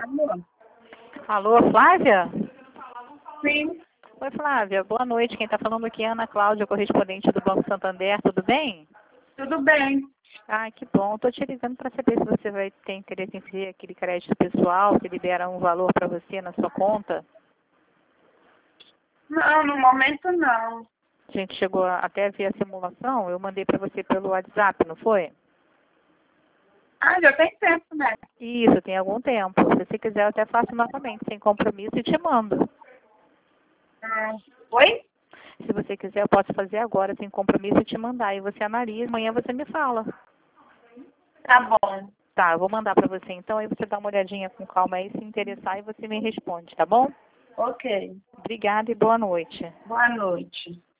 Alô? Alô, Flávia? Sim, Oi, Flávia. Boa noite. Quem está falando aqui é Ana Cláudia, correspondente do Banco Santander. Tudo bem? tudo bem. Ah, que bom. Estou te ligando para saber se você vai ter interesse em ser aquele crédito pessoal que libera um valor para você na sua conta. Não, no momento não. A gente chegou até a ver a simulação. Eu mandei para você pelo WhatsApp, não foi? Ah, já tem tempo, né? Isso, tem algum tempo. Se você quiser, eu até faço novamente, sem compromisso, e te mando. Oi? Se você quiser, eu posso fazer agora, sem compromisso, e te mandar. E você analisa, amanhã você me fala. Tá bom. Tá, eu vou mandar para você então, aí você dá uma olhadinha com calma aí, se interessar, e você me responde, tá bom? Ok. Obrigada e boa noite. Boa noite.